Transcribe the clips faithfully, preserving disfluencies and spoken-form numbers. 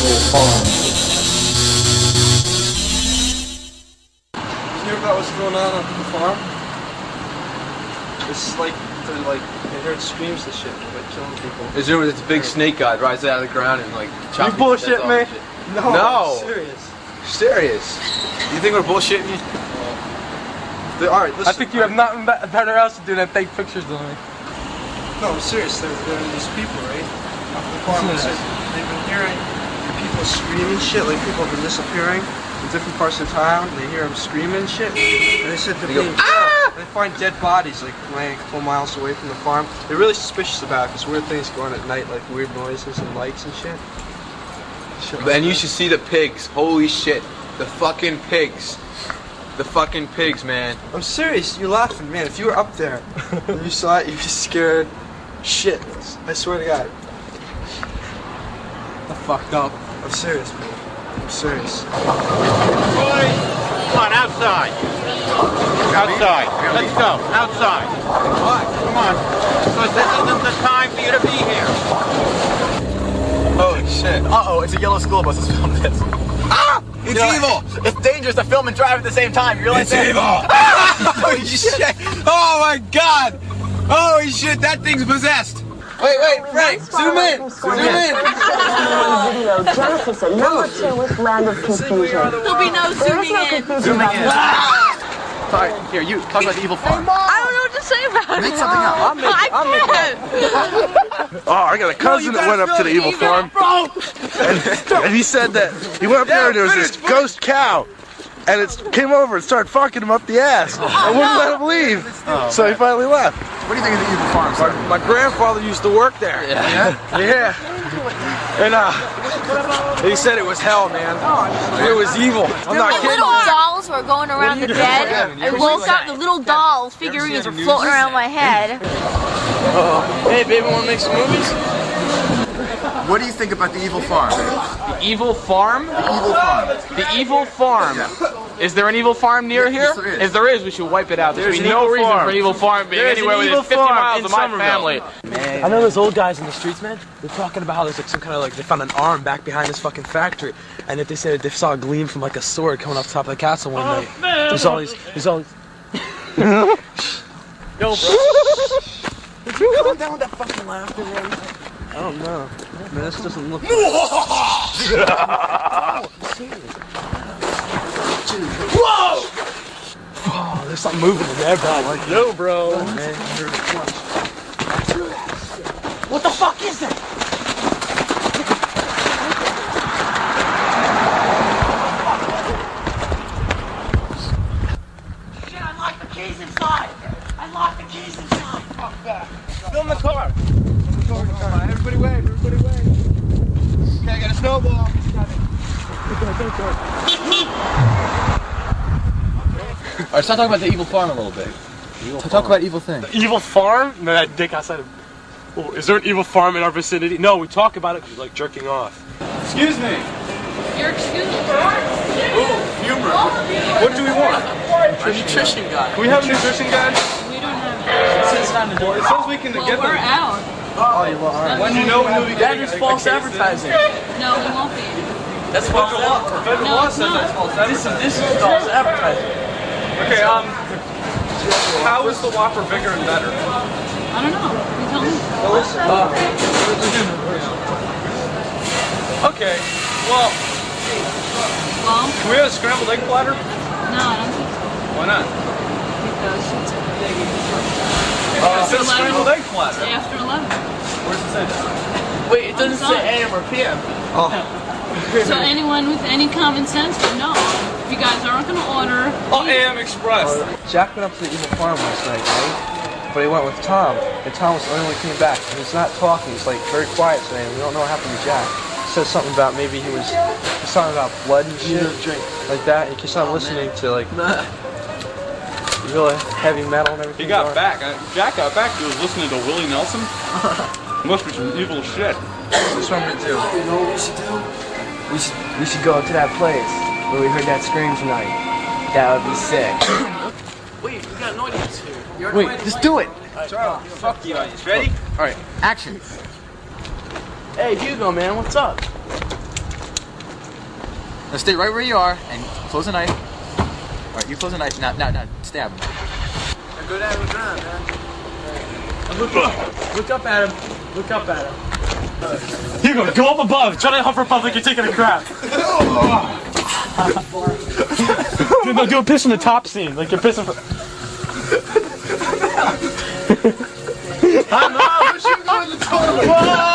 Evil Farm. Did you hear about what's going on at the farm? It's like, they're like, I heard screams and shit, they're like killing people. Is there this big snake guy rises out of the ground and like chops You bullshit me? No, no. I'm serious. Serious? You think we're bullshitting you? They, all right, listen. I think you have nothing be better else to do than take pictures of me. No, I'm serious. There, there are these people, right? Off the farm. They said they've been hearing people screaming shit, like people have been disappearing in different parts of town. And they hear them screaming shit. And they said they're They go, being "Ah!" They find dead bodies like laying a couple miles away from the farm. They're really suspicious about it because weird things go on at night, like weird noises and lights and shit. shit like And you that. should see the pigs. Holy shit. The fucking pigs. The fucking pigs, man. I'm serious. You're laughing, man. If you were up there and you saw it, you'd be scared. Shit. I swear to God. I fucked up. I'm serious, man. I'm serious. Boys, come on, outside. Outside. Let's go. Outside. What? Come on. Because this isn't the time for you to be here. Holy shit. Uh-oh, it's a yellow school bus. Let's film this. Ah! It's You know, evil! It's dangerous to film and drive at the same time. You realize It's that? evil! Holy shit! Oh my god! Holy shit, that thing's possessed! Wait, wait, Frank, zoom in! Zoom in! Video, Genesis at number two with Land of Confusion. There'll be no zooming in. Zooming in. Sorry, here, you talk about the evil farm. I don't know what to say about it. Make something up. I'll make I can't. Oh, I got a cousin that went up to the evil farm, and, and he said that he went up there and there was this ghost cow, and it came over and started fucking him up the ass. I wouldn't let him leave, Oh, so he finally left. What do you think of the evil farm, sir? My, my grandfather used to work there. Yeah? Yeah. And uh, he said it was hell, man. It was evil. I'm not The kidding. little dolls were going around the bed. I woke up, the little doll figurines were floating around my head. Hey, baby, wanna make some movies? What do you think about the evil farm? The evil farm? The evil farm. The evil farm. Yeah. Is there an evil farm near here? Yes, there is. If there is, we should wipe it out. There's, There's be an no evil reason farm. for an evil farm being There's anywhere an within evil fifty farm miles in of my Somerville. family. I know those old guys in the streets, man. They're talking about how there's like some kind of like they found an arm back behind this fucking factory, and that they said they saw a gleam from like a sword coming off the top of the castle one night. There's all these, there's all these. Yo, bro. Did you calm down with that fucking laughter, man? I don't know. Man, this doesn't look Whoa! Oh, there's something moving in there, bro. Like, Yo, bro. man. what the fuck is that? Shit, I locked the keys inside. I locked the keys inside. Fuck that. Fill in the car. Everybody wave, everybody wave. Okay, I got a snowball. Alright, let's not talk about the evil farm a little bit. Talk about evil things. Evil farm? No, that dick outside of... Oh, is there an evil farm in our vicinity? No, we talk about it because we like jerking off. Excuse me. You're excused for what? Humor. What do we want? A nutrition guy. Can we have a nutrition guide? We don't have It says it on the door. It says we can Well, get we're them. out. Oh, you are. Alright. When do you know when you'll be That getting is a- a false case of- advertising. No, we won't be. That's false Federal law, advertising. federal No, law it's says not. that's false This is, advertising. this is false advertising. Okay, um, how is the Whopper bigger and better? I don't know. You tell me. Well, listen. Uh, okay, well, Well, can we have a scrambled egg platter? no, I don't think so. Why not? Because it's Uh, it says eleven. scrambled egg platter. after eleven. Where does it say that? Wait, it doesn't I'm say A M or P M. So anyone with any common sense would know. If you guys aren't going to order... Oh, A M Express. Jack went up to the evil farm last night, right? But he went with Tom, and Tom was the only one who came back. And he's not talking, he's like very quiet today, and we don't know what happened to Jack. He said something about maybe he was, he was talking about blood and shit, like that. He keeps on listening to like really heavy metal and everything. He got going. back. Uh, Jack got back. He was listening to Willie Nelson. Must be some evil shit. That's what I'm gonna do. You know what we should do? We should, we should go to that place where we heard that scream tonight. That would be sick. Wait, we got an audience here. Wait, just do it. Charlie, fuck the audience. Ready? All right, action. Hey, Hugo, man, what's up? Now stay right where you are and close the knife. All right, you close the knife. Now, now, now, stab him. Go down, go down, man. Look up, look up at him. Look up at him. You go, go up above. Try to hover above like you're taking a crap. Dude, no, do a piss in the top scene, like you're pissing for. I'm not. We should go in the toilet.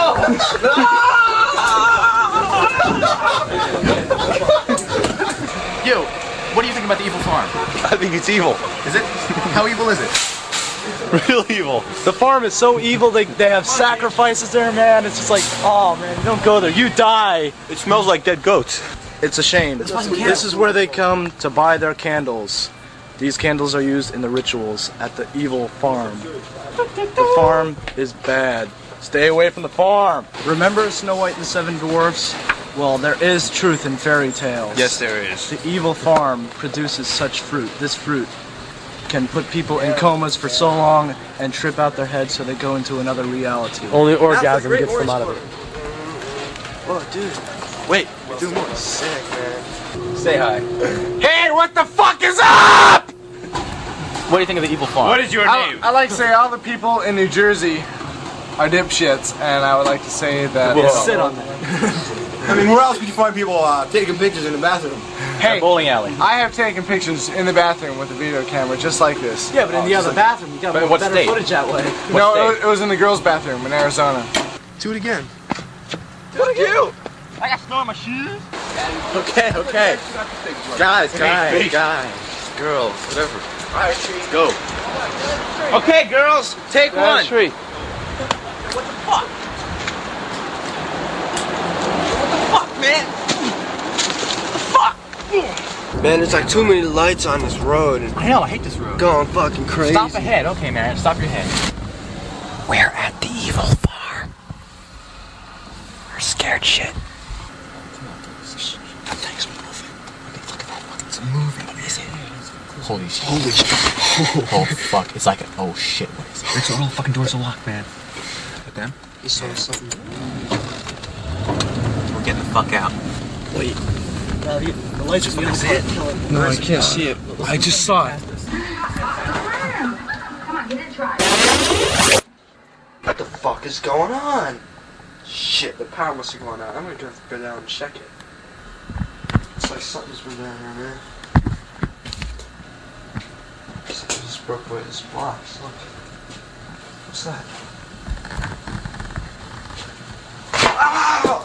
Yo, what do you think about the evil farm? I think it's evil. Is it? How evil is it? Real evil. The farm is so evil, they, they have sacrifices there, man. It's just like, oh man, don't go there, you die. It smells like dead goats. It's a shame. This is where they come to buy their candles. These candles are used in the rituals at the evil farm. The farm is bad. Stay away from the farm. Remember Snow White and the Seven Dwarfs? Well, there is truth in fairy tales. Yes, there is. The evil farm produces such fruit. This fruit can put people in comas for so long and trip out their heads so they go into another reality. Only orgasm gets them out of it. Oh, dude. Wait, Do more. Sick, man. Say hi. Hey, what the fuck is up? What do you think of the evil farm? What is your I, name? I like to say all the people in New Jersey are dipshits, and I would like to say that. Yeah, sit on that. I mean, where else could you find people uh, taking pictures in the bathroom? Hey, bowling alley. I have taken pictures in the bathroom with a video camera just like this. Yeah, but in the other bathroom, you got But more what better state? footage that way. No, it was, it was in the girls' bathroom in Arizona. Do it again. look at you. I got snow in my shoes. Okay, okay. Guys, guys, guys, girls, whatever. All right, let's go. Okay, girls, take one. Tree. What the fuck? What the fuck, man? What the fuck? Man, there's like too many lights on this road and I know, I hate this road. going fucking crazy. Stop ahead. Okay, man, stop your head. We're at the evil farm. We're scared shit. That thing's moving. Look at that. Look, it's moving. What is it? Holy shit. Holy shit. Oh fuck, it's like a, oh shit, what is it? It's all the fucking doors are locked, man. Look at them. You saw something. We're getting the fuck out. Wait. Uh, the, the lights are the outside. No, I can't see it. I just saw it. What the fuck is going on? Shit, the power must have gone out. I'm gonna have to go down and check it. It's like something's been down here, man. It's like I just broke away this blocks. Look. What's that? Ow!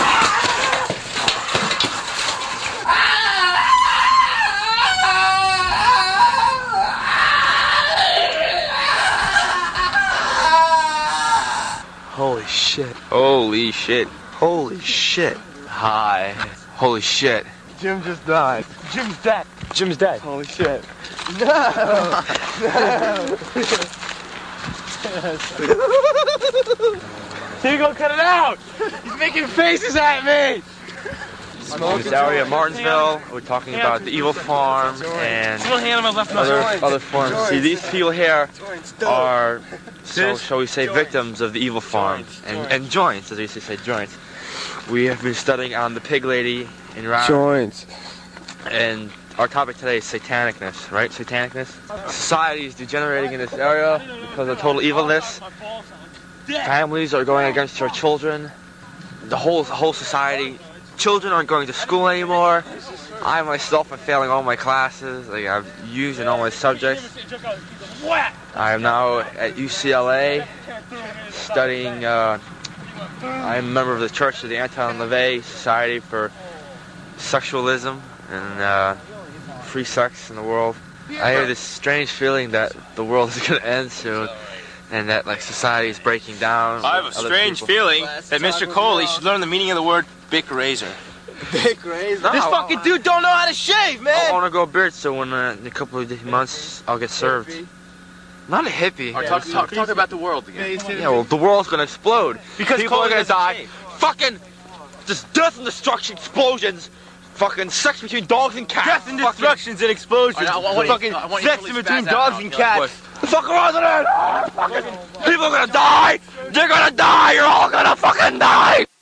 Holy shit. Holy shit. Holy shit. Hi. Holy shit. Jim just died. Jim's dead. Jim's dead. Holy shit. Here you go, cut it out! He's making faces at me! This area of Martinsville, we're talking about the evil farm and Still hand on my left other, nose. other farms. See, these people here are, so, shall we say, victims of the evil farm. And, and joints, as they used to say, joints. We have been studying on the pig lady in Raleigh. Joints. And our topic today is satanicness, right? Satanicness. Society is degenerating in this area because of total evilness. Families are going against their children. The whole, the whole society. Children aren't going to school anymore. I myself am failing all my classes. Like I've used in all my subjects. I am now at U C L A studying. Uh, I'm a member of the Church of the Anton LaVey Society for Sexualism and uh, Free Sex in the world. I have this strange feeling that the world is going to end soon. And that, like, society is breaking down. I have a strange feeling that Mister Coley should learn the meaning of the word Bic razor. Big razor. This fucking dude don't know how to shave, I man! want to go beard, so when uh, in a couple of months I'll get served. Not a hippie. Or talk, talk, talk about the world again. Yeah, well, the world's gonna explode. Because people Coley are gonna doesn't die. shave. Fucking, just death and destruction, explosions. Fucking sex between dogs and cats. Death and Fucking- destructions and explosions. I want- I want you- fucking I want you sex to in spaz between out dogs now. and Yeah, cats. The fuck president! Fucking people are gonna die. They're gonna die. You're all gonna fucking die.